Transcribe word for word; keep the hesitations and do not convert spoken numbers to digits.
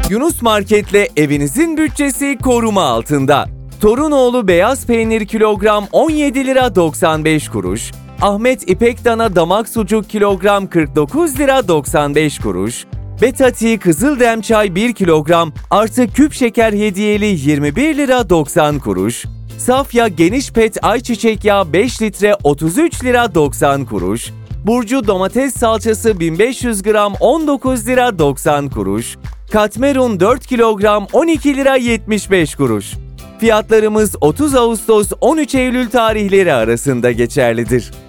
Yunus Market'le evinizin bütçesi koruma altında. Torunoğlu beyaz peynir kilogram on yedi lira doksan beş kuruş, Ahmet İpek Dana damak sucuk kilogram kırk dokuz lira doksan beş kuruş, Betati Kızıldem çay bir kilogram artı küp şeker hediyeli yirmi bir lira doksan kuruş, Safya geniş pet ayçiçek yağı beş litre otuz üç lira doksan kuruş, Burcu domates salçası bin beş yüz gram on dokuz lira doksan kuruş, Katmerun dört kilogram on iki lira yetmiş beş kuruş. Fiyatlarımız otuz Ağustos on üç Eylül tarihleri arasında geçerlidir.